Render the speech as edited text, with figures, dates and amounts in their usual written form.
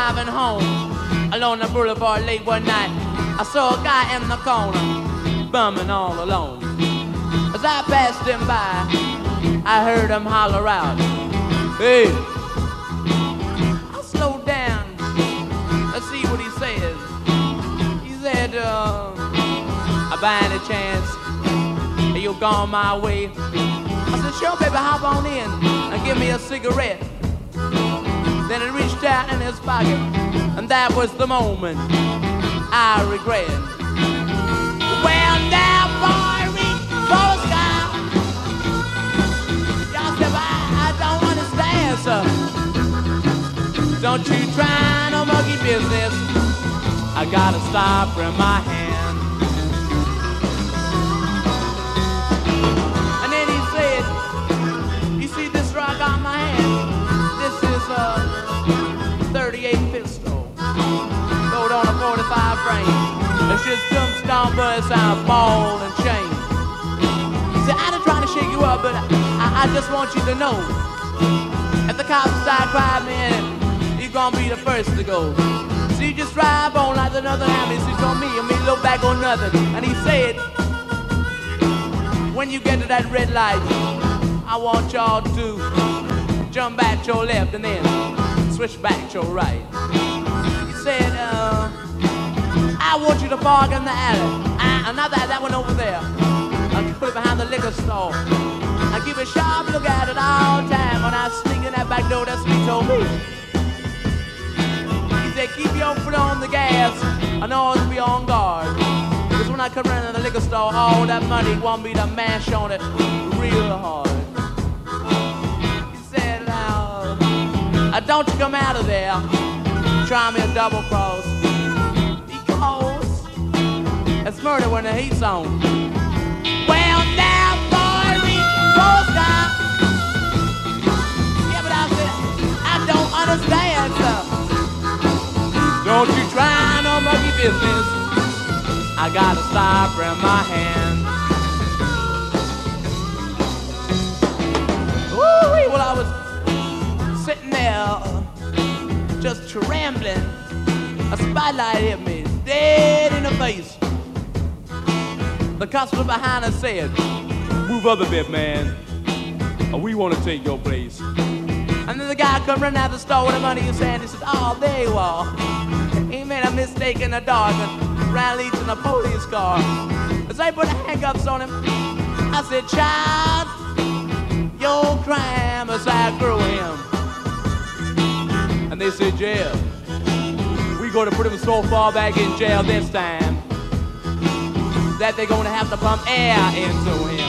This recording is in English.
driving home along the boulevard late one night, I saw a guy in the corner, bumming all alone. As I passed him by, I heard him holler out, "Hey!" I slowed down. Let's see what he says. He said, by any chance, you gone my way? I said, "Sure, baby, hop on in and give me a cigarette." Then he reached out in his pocket, and that was the moment I regret. Well, now, boy, reach for the sky. Y'all said, I don't understand, sir. Don't you try no monkey business. I got a stopper in my hand. And then he said, "You see this rock on my hand? This is a 38 pistol, load on a 45 frame. It's just dumb stone bullets on a ball and chain." He said, "I ain't trying to shake you up, but I just want you to know, if the cops start crying, man, you're gonna be the first to go. So you just drive on like another ambulance on me, and me look back on nothing." And he said, "When you get to that red light, I want y'all to jump back to your left and then switch back to your right." He said, "I want you to park in the alley, not that one over there. Put it behind the liquor store. I keep a sharp look at it all the time. When I sneak in that back door, that's what he told me. He said, keep your foot on the gas and always be on guard. Because when I come around to the liquor store, all that money want me to mash on it real hard." He said, "Don't you come out of there, try me a double cross. Because it's murder when the heat's on." Well, now, boy, reach for the sky. Yeah, but I said, "I don't understand, sir. Don't you try no monkey business. I got a stopper in my hand." Woo-wee, well, I was sitting there, just trembling. A spotlight hit me dead in the face. The cops were behind us said, "Move up a bit, man. We want to take your place." And then the guy come running out of the store with the money in his hand. He said, "Oh, there you are. He made a mistake in the dark and ran leads in a police car." As I put handcuffs on him, I said, "Child, your crime is outgrew him." And they said, "Jail. We gonna put him so far back in jail this time that they're gonna have to pump air into him."